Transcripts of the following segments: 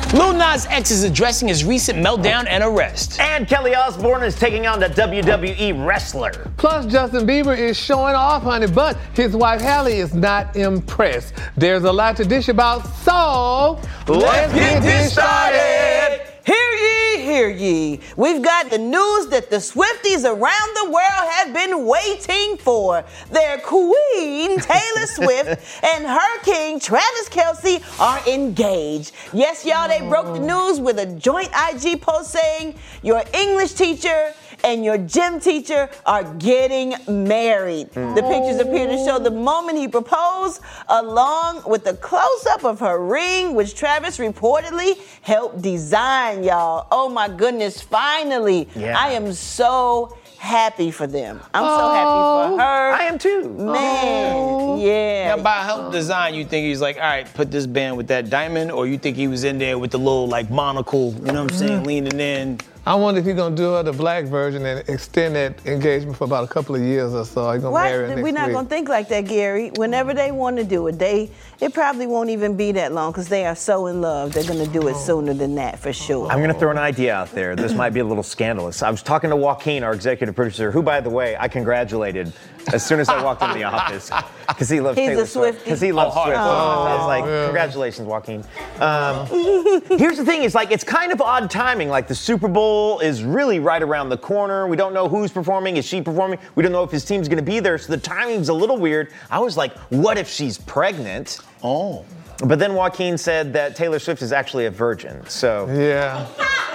Lil Nas X is addressing his recent meltdown and arrest. And Kelly Osbourne is taking on the WWE wrestler. Plus, Justin Bieber is showing off, honey, but his wife Halle is not impressed. There's a lot to dish about, so let's get this started. Hear ye. We've got the news that the Swifties around the world have been waiting for. Their queen, Taylor Swift, and her king, Travis Kelce, are engaged. Yes, y'all, they broke the news with a joint IG post saying, your English teacher and your gym teacher are getting married. The pictures appear to show the moment he proposed, along with a close-up of her ring, which Travis reportedly helped design, y'all. Oh my goodness, finally. Yeah. I am so happy for them. I'm so happy for her. I am too. Man, yeah. Now, by help design, you think he's like, all right, put this band with that diamond, or you think he was in there with the little, like, monocle, you know what I'm saying, leaning in? I wonder if he's gonna do the black version and extend that engagement for about a couple of years or so. He's gonna marry her next We're not week. gonna think like that, Gary. Whenever they want to do it, it probably won't even be that long because they are so in love. They're gonna do it sooner than that for sure. I'm going to throw an idea out there. This might be a little scandalous. I was talking to Joaquin, our executive producer, who, by the way, I congratulated as soon as I walked into the office because he loves Taylor Swift. Because he loves Swift. I was like, congratulations, Joaquin. Here's the thing: is like it's kind of odd timing. Like the Super Bowl is really right around the corner. We don't know who's performing. Is she performing? We don't know if his team's going to be there. So the timing's a little weird. I was like, what if she's pregnant? Oh. But then Joaquin said that Taylor Swift is actually a virgin. So Yeah.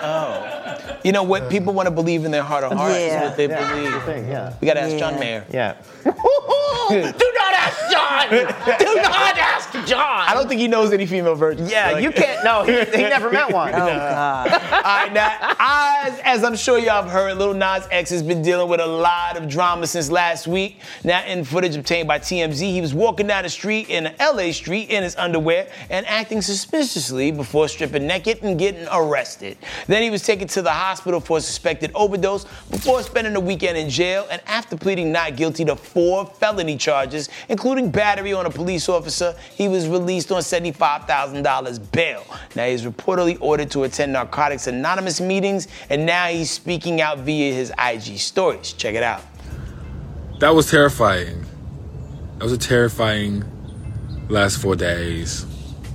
Oh. You know what? People want to believe in their heart of hearts. Yeah. What they believe. yeah. We got to ask John Mayer. Yeah. Do not ask John! Do not ask John! I don't think he knows any female virgins. Yeah, you can't. No, he never met one. Oh, God. All right, now, as I'm sure y'all have heard, Lil Nas X has been dealing with a lot of drama since last week. Now, in footage obtained by TMZ, he was walking down the street in an LA street in his underwear and acting suspiciously before stripping naked and getting arrested. Then he was taken to the hospital for a suspected overdose before spending the weekend in jail, and after pleading not guilty to 4 felony charges, including battery on a police officer, he was released on $75,000 bail. Now, he's reportedly ordered to attend Narcotics Anonymous meetings, and now he's speaking out via his IG stories. Check it out. That was terrifying. That was a terrifying last 4 days.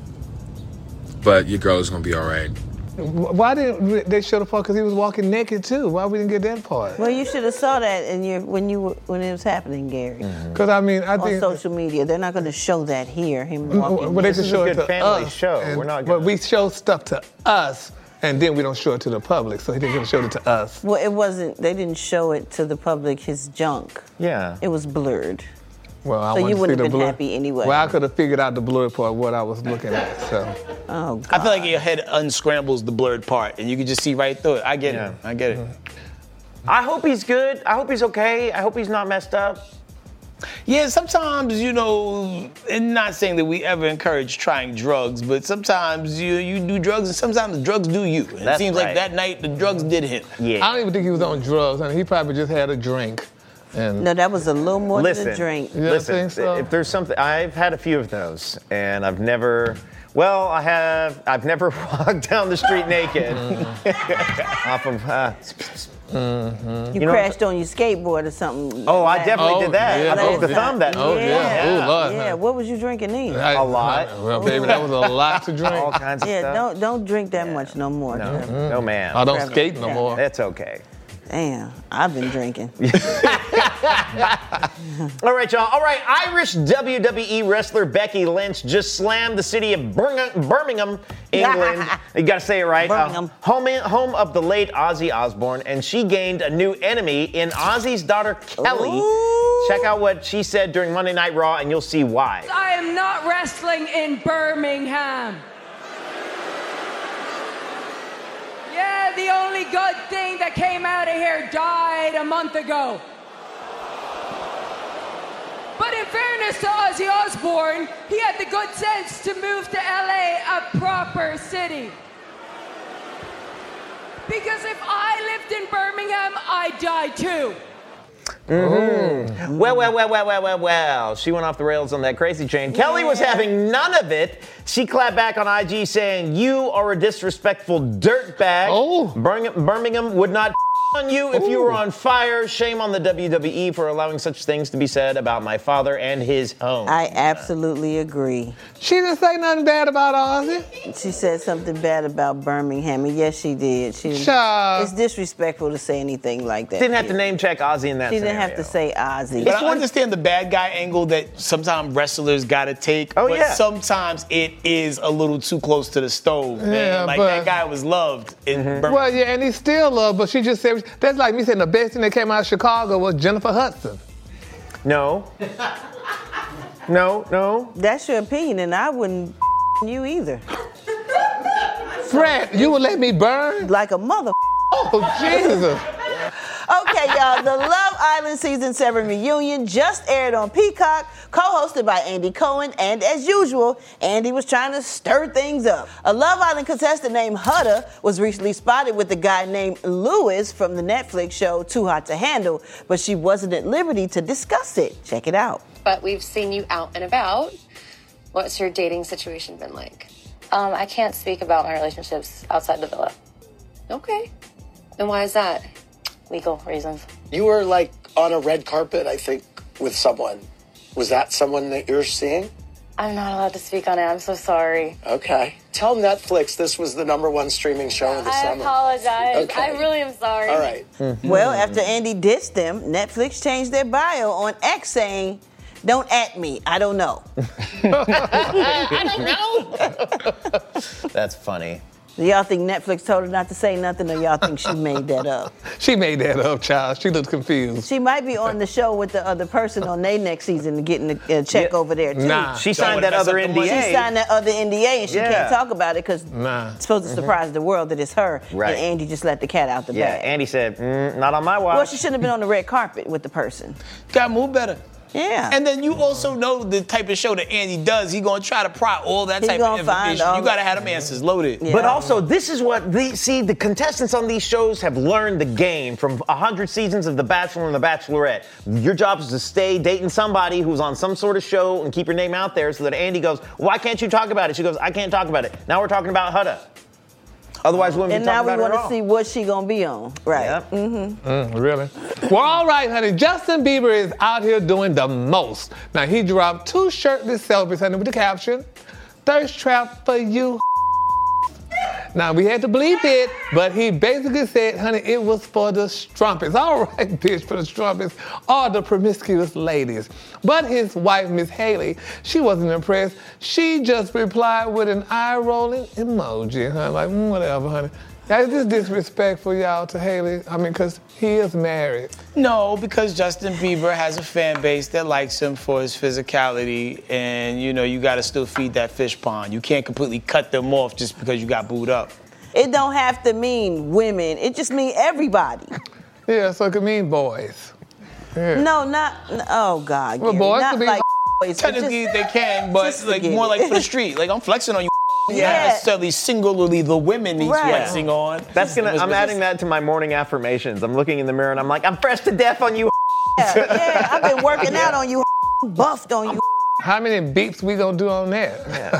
But your girl is going to be all right. Why didn't they show the part? Because he was walking naked too. Why we didn't get that part? Well, you should have saw that when it was happening, Gary. Because I mean, I On think social media, they're not going to show that here. Him walking. well, they This can is show a it good to family us, show. and- We're not But gonna- we show stuff to us, and then we don't show it to the public. So he didn't show it to us. Well, it wasn't. They didn't show it to the public. His junk. Yeah. It was blurred. Well, I So wanted you to wouldn't see have the been blur. happy anyway. Well, I could have figured out the blurred part what I was looking at. So Oh, God. I feel like your head unscrambles the blurred part, and you can just see right through it. I get it. I get it. I hope he's good. I hope he's okay. I hope he's not messed up. Yeah, sometimes, you know, and not saying that we ever encourage trying drugs, but sometimes you do drugs, and sometimes drugs do you. And it That's seems right. like that night the drugs did him. Yeah. I don't even think he was on drugs. I mean, he probably just had a drink. And No, that was a little more Listen, than a drink. You don't listen. think so? If there's something, I've had a few of those, and I've never. Well, I've never walked down the street naked. Off of. You crashed on your skateboard or something. Oh, I definitely did that. yeah. I broke the thumb that Oh, day. yeah. Oh, Lord. Yeah, what was you drinking then? A lot. Well, baby, that was a lot to drink. All kinds of Yeah, stuff. don't drink that much no more. No, man. I don't Forever. skate no more. That's okay. Damn, I've been drinking. All right, y'all. All right, Irish WWE wrestler Becky Lynch just slammed the city of Birmingham, England. You got to say it right. Birmingham. Home of the late Ozzy Osbourne, and she gained a new enemy in Ozzy's daughter Kelly. Ooh. Check out what she said during Monday Night Raw, and you'll see why. I am not wrestling in Birmingham. Yeah, the only good thing that came out of here died a month ago. But in fairness to Ozzy Osbourne, he had the good sense to move to LA, a proper city. Because if I lived in Birmingham, I'd die too. Mm-hmm. Well. She went off the rails on that crazy train. Yeah. Kelly was having none of it. She clapped back on IG saying, "You are a disrespectful dirtbag. Oh. Birmingham would not on you if you were on fire. Shame on the WWE for allowing such things to be said about my father and his home." I absolutely agree. She didn't say nothing bad about Ozzy. She said something bad about Birmingham, and yes, she did. It's disrespectful to say anything like that. Didn't have to name check Ozzy in that She scenario. didn't have to say Ozzy. But I understand the bad guy angle that sometimes wrestlers got to take. Oh, but yeah. sometimes it is a little too close to the stove, man. Yeah, like, that guy was loved in Birmingham. Well, yeah, and he's still loved, but she just said, that's like me saying the best thing that came out of Chicago was Jennifer Hudson. No. No. That's your opinion, and I wouldn't you either. Fred, you would let me burn? Like a mother. Oh, Jesus. Okay, y'all, the Love Island Season 7 reunion just aired on Peacock, co-hosted by Andy Cohen, and as usual, Andy was trying to stir things up. A Love Island contestant named Huda was recently spotted with a guy named Lewis from the Netflix show Too Hot to Handle, but she wasn't at liberty to discuss it. Check it out. But we've seen you out and about. What's your dating situation been like? I can't speak about my relationships outside the villa. Okay. And why is that? Legal reasons. You were like on a red carpet, I think, with someone. Was that someone that you're seeing? I'm not allowed to speak on it. I'm so sorry. Okay. Tell Netflix this was the #1 streaming show of the summer. I apologize. Okay. I really am sorry. All right. Well, after Andy dissed them, Netflix changed their bio on X saying, "Don't at me. I don't know." I don't know. That's funny. Do y'all think Netflix told her not to say nothing, or y'all think she made that up? She made that up, child. She looks confused. She might be on the show with the other person on their next season and getting a check over there, too. Nah. She signed that other NDA. She signed that other NDA, and she can't talk about it because it's supposed to surprise the world that it's her. Right. And Andy just let the cat out the bag. Yeah, Andy said, not on my watch. Well, she shouldn't have been on the red carpet with the person. Gotta move better. Yeah. And then you also know the type of show that Andy does. He's going to try to pry all that He's type of gonna find information. all You got to have them answers loaded. Yeah. But also, this is what the contestants on these shows have learned the game from 100 seasons of The Bachelor and The Bachelorette. Your job is to stay dating somebody who's on some sort of show and keep your name out there so that Andy goes, "Why can't you talk about it?" She goes, "I can't talk about it." Now we're talking about Huda. Otherwise, we wouldn't be talking about it And now we at want all. to see what she gonna be on. Right. Yep. Really? Well, all right, honey. Justin Bieber is out here doing the most. Now, he dropped 2 shirtless selfies, honey, with the caption, "Thirst trap for you." Now, we had to bleep it, but he basically said, honey, it was for the strumpets. All right, bitch, for the strumpets, all the promiscuous ladies. But his wife, Miss Haley, she wasn't impressed. She just replied with an eye-rolling emoji. Huh? Like, whatever, honey. That's just disrespectful, y'all, to Haley. I mean, because he is married. No, because Justin Bieber has a fan base that likes him for his physicality, and, you got to still feed that fish pond. You can't completely cut them off just because you got booed up. It don't have to mean women. It just means everybody. Yeah, so it could mean boys. Yeah. No, oh, God. Well, Gary, boys not could be like boys. Technically, they can, but like forget more it. like for the street. Like, I'm flexing on you. Yeah. Not necessarily singularly the women he's Right. flexing on. I'm adding that to my morning affirmations. I'm looking in the mirror and I'm like, I'm fresh to death on you. Yeah, I've been working out on you, buffed on you. How many beeps we gonna do on that?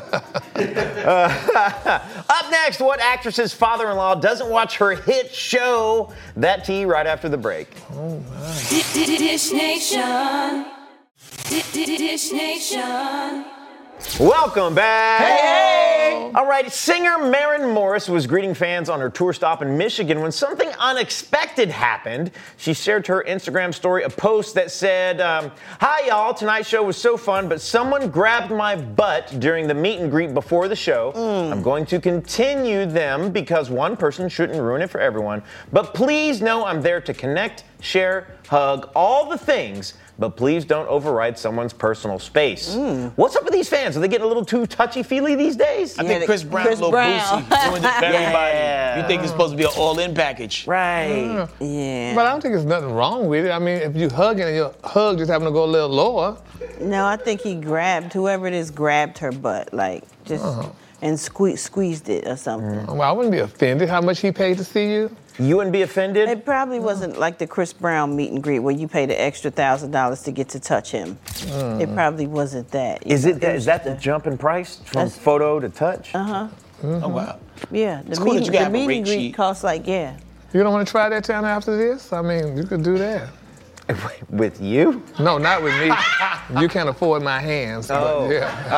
Up next, what actress's father-in-law doesn't watch her hit show? That tea right after the break. Oh, my. Dish Nation. Dish Nation. Welcome back. Hey! All right, singer Maren Morris was greeting fans on her tour stop in Michigan when something unexpected happened. She shared to her Instagram story a post that said, "Hi, y'all. Tonight's show was so fun, but someone grabbed my butt during the meet and greet before the show. I'm going to continue them because one person shouldn't ruin it for everyone. But please know I'm there to connect, share, hug, all the things. But please don't override someone's personal space." What's up with these fans? Are they getting a little too touchy-feely these days? I think Chris Brown, little boosie, ruined it for everybody. You think it's supposed to be an all-in package. Right. Yeah. But I don't think there's nothing wrong with it. I mean, if you hugging and your hug just having to go a little lower. No, I think he grabbed, whoever it is, grabbed her butt. Like, just and squeezed it or something. Well, I wouldn't be offended. How much he paid to see you? You wouldn't be offended? It probably wasn't like the Chris Brown meet and greet where you pay the extra $1,000 to get to touch him. It probably wasn't that. Is that the jump in price from photo to touch? Uh-huh. Oh, wow. Yeah, the cool meet and greet costs like, You don't want to try that town after this? I mean, you could do that. With you? No, not with me. You can't afford my hands. Oh. But yeah.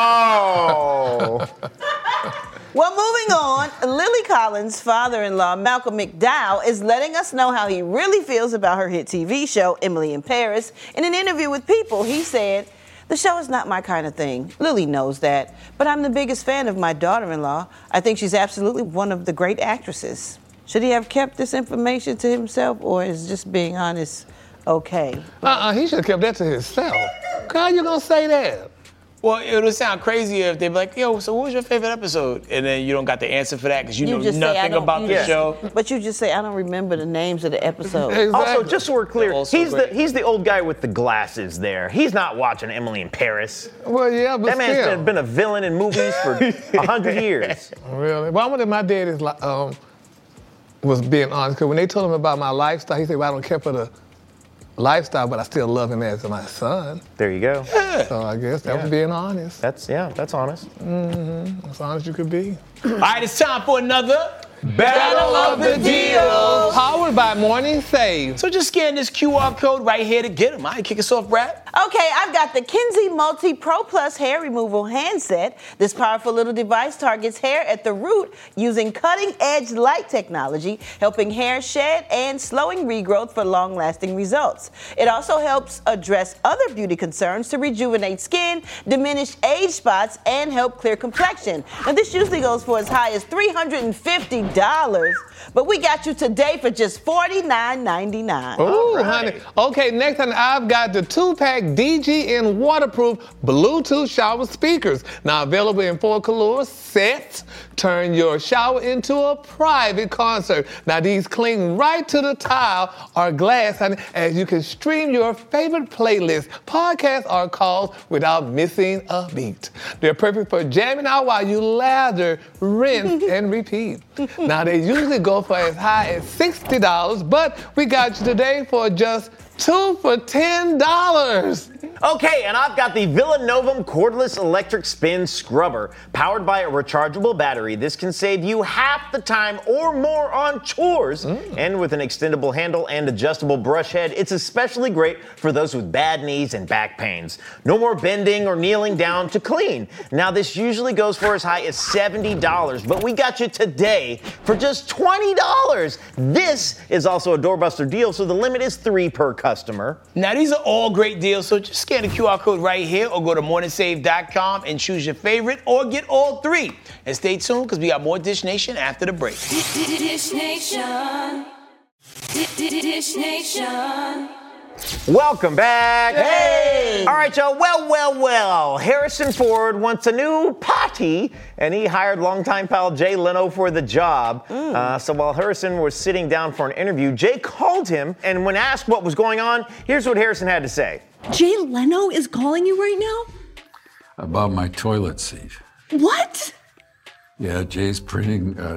Oh. Well, moving on, Lily Collins' father-in-law, Malcolm McDowell, is letting us know how he really feels about her hit TV show, Emily in Paris. In an interview with People, he said, "The show is not my kind of thing. Lily knows that. But I'm the biggest fan of my daughter-in-law. I think she's absolutely one of the great actresses." Should he have kept this information to himself, or is just being honest okay? He should have kept that to himself. How you gonna say that? Well, it would sound crazier if they'd be like, yo, so what was your favorite episode? And then you don't got the answer for that because you know nothing about the show. But you just say, I don't remember the names of the episodes. Exactly. Also, just so we're clear, he's the old guy with the glasses there. He's not watching Emily in Paris. Well, yeah, but that man's been a villain in movies for 100 years. Really? Well, I wonder if my dad was being honest, because when they told him about my lifestyle, he said, well, I don't care for the lifestyle, but I still love him as my son. There you go. Yeah. So I guess that was being honest. That's honest. Mm-hmm. As honest as you could be. All right, it's time for another Battle of the Deals. Powered by Morning Save. So just scan this QR code right here to get them. All right, kick us off, Brad. Okay, I've got the Kinsey Multi Pro Plus hair removal handset. This powerful little device targets hair at the root using cutting-edge light technology, helping hair shed and slowing regrowth for long-lasting results. It also helps address other beauty concerns to rejuvenate skin, diminish age spots, and help clear complexion. Now, this usually goes for as high as $350, but we got you today for just $49.99. Ooh, honey. Okay, next time I've got the 2-pack DGN waterproof Bluetooth shower speakers. Now available in 4 color sets. Turn your shower into a private concert. Now these cling right to the tile or glass, honey, as you can stream your favorite playlist, podcasts, or calls without missing a beat. They're perfect for jamming out while you lather, rinse, and repeat. Now they usually go for as high as $60, but we got you today for just 2 for $10. Okay, and I've got the Villanovum cordless electric spin scrubber, powered by a rechargeable battery. This can save you half the time or more on chores. And with an extendable handle and adjustable brush head, it's especially great for those with bad knees and back pains. No more bending or kneeling down to clean. Now, this usually goes for as high as $70, but we got you today for just $20. This is also a doorbuster deal, so the limit is 3 per customer. Now, these are all great deals, so just scan the QR code right here or go to morningsave.com and choose your favorite or get all 3. And stay tuned because we got more Dish Nation after the break. Dish Nation. Dish Nation. Welcome back. Hey! All right, y'all. Well. Harrison Ford wants a new potty, and he hired longtime pal Jay Leno for the job. So while Harrison was sitting down for an interview, Jay called him, and when asked what was going on, here's what Harrison had to say. Jay Leno is calling you right now? About my toilet seat. What? Yeah, Jay's printing a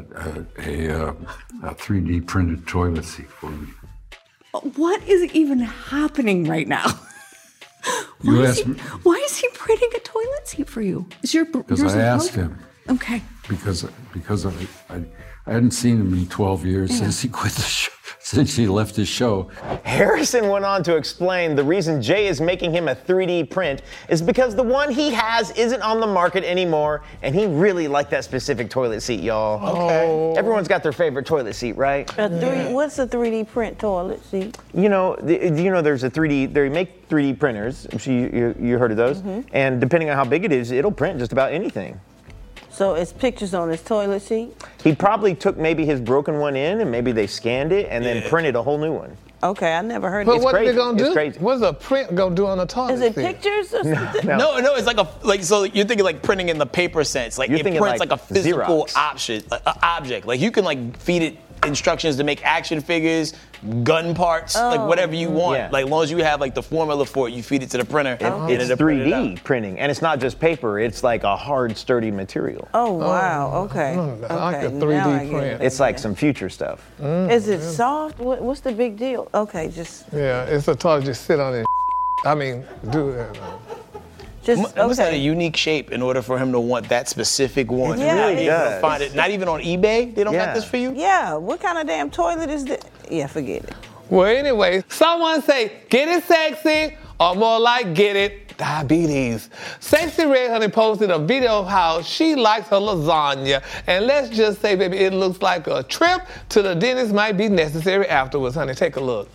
3D printed toilet seat for me. What is even happening right now? Why is he printing a toilet seat for you? Because I asked him. Okay. Because I hadn't seen him in 12 years since he quit the show. Since he left his show. Harrison went on to explain the reason Jay is making him a 3D print is because the one he has isn't on the market anymore, and he really liked that specific toilet seat, y'all. Okay. Everyone's got their favorite toilet seat, right? What's a 3D print toilet seat? There's a 3D, they make 3D printers. I'm sure you heard of those. And depending on how big it is, it'll print just about anything. So it's pictures on his toilet seat? He probably took maybe his broken one in and maybe they scanned it and then printed a whole new one. Okay, I never heard of But it. what are they going to do? Crazy. What's a print going to do on a toilet Is it seat? pictures or something? No, it's so you're thinking like printing in the paper sense. Like You're it thinking prints like a physical Xerox. object. Like you can like feed it instructions to make action figures, gun parts, like whatever you want. Yeah. Like, as long as you have like the formula for it, you feed it to the printer. It's 3D printing, and it's not just paper. It's like a hard, sturdy material. Oh, wow. Okay. Like a Okay, 3D now I get print. it. It's like some future stuff. Is it soft? What's the big deal? Okay, just Yeah, it's a toilet just sit on it. I mean, do it. just It must have a okay. unique shape in order for him to want that specific one. Yeah, Really? it You don't does. find it, not even on eBay, they don't got Yeah. this for you? Yeah, what kind of damn toilet is that? Yeah, forget it. Well, anyway, someone say, get it sexy, or more like get it diabetes. Sexy Red Honey posted a video of how she likes her lasagna. And let's just say, baby, it looks like a trip to the dentist might be necessary afterwards, honey. Take a look.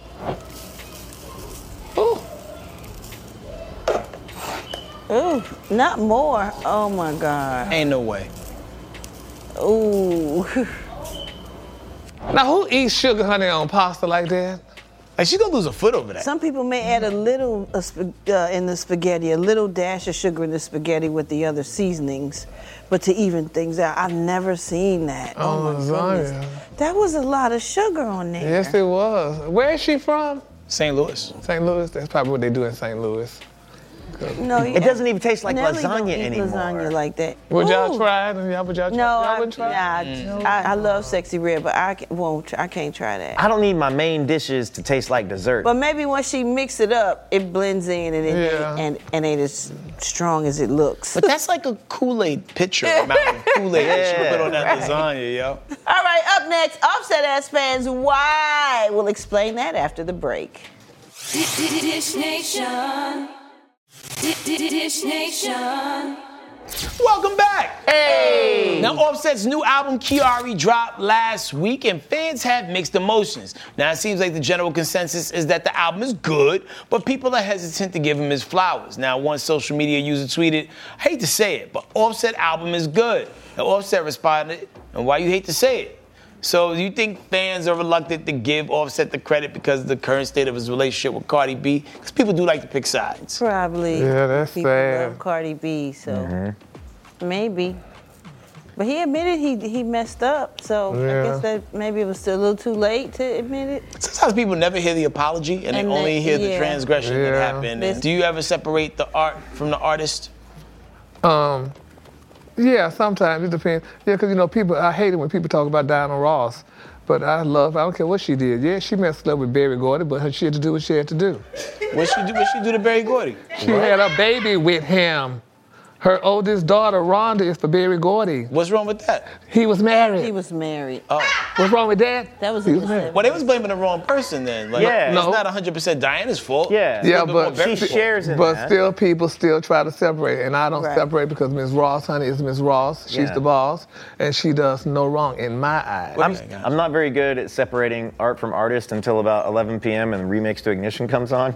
Ooh. Ooh, not more. Oh my God. Ain't no way. Ooh. Now, who eats sugar honey on pasta like that? Like, she's gonna lose a foot over that. Some people may add a little in the spaghetti, a little dash of sugar in the spaghetti with the other seasonings, but to even things out. I've never seen that. Oh my goodness. Lasagna. That was a lot of sugar on there. Yes, it was. Where is she from? St. Louis. St. Louis? That's probably what they do in St. Louis. No, It doesn't even taste like Nelly don't lasagna eat anymore. lasagna like that. Would y'all Ooh. try it? Would y'all No, y'all wouldn't try it? I love Sexy Red, but I can't try that. I don't need my main dishes to taste like dessert. But maybe once she mix it up, it blends in and it ain't as strong as it looks. But that's like a Kool-Aid pitcher amount of Kool-Aid that she put on that lasagna, yo. All right, up next, Offset ass fans, why? We'll explain that after the break. Dish Nation. Dish Nation. Welcome back. Hey. Now, Offset's new album, Kiari, dropped last week, and fans have mixed emotions. Now, it seems like the general consensus is that the album is good, but people are hesitant to give him his flowers. Now, one social media user tweeted, I hate to say it, but Offset album is good. Now, Offset responded, and why you hate to say it? So do you think fans are reluctant to give Offset the credit because of the current state of his relationship with Cardi B? Because people do like to pick sides. Probably. Yeah, that's people sad. love Cardi B, so maybe. But he admitted he messed up, so I guess that maybe it was still a little too late to admit it. Sometimes people never hear the apology and they only hear the transgression that happened. And do you ever separate the art from the artist? Yeah, sometimes it depends. Yeah, because people, I hate it when people talk about Diana Ross, but I don't care what she did. Yeah, she messed up with Berry Gordy, but she had to do what she had to do. What'd she do to Berry Gordy? She had a baby with him. Her oldest daughter, Rhonda, is for Berry Gordy. What's wrong with that? He was married. He was married. Oh. What's wrong with that? That was He was married. Well, they was blaming the wrong person then. Like, Yeah. It's No. not 100% Diana's fault. Yeah. It's a Yeah, little bit but more Berry's she fault. shares in But that. still, people still try to separate, and I don't Right. separate because Ms. Ross, honey, is Ms. Ross. She's Yeah. the boss, and she does no wrong in my eyes. I'm not very good at separating art from artist until about 11 p.m. and Remix to Ignition comes on.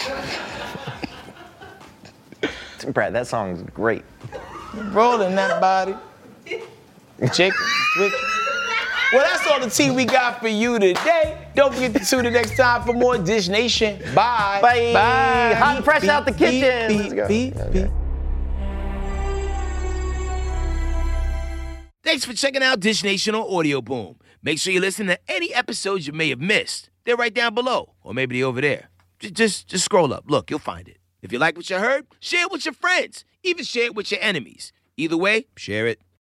Brad, that song's great. Rolling that body. Chicken, twitch. Well, that's all the tea we got for you today. Don't forget to tune in next time for more Dish Nation. Bye. Bye. Bye. Hot and fresh out the kitchen. Beep, Let's go. beep, Okay. beep. Thanks for checking out Dish Nation on Audio Boom. Make sure you listen to any episodes you may have missed. They're right down below, or maybe they're over there. Just scroll up. Look, you'll find it. If you like what you heard, share it with your friends. Even share it with your enemies. Either way, share it.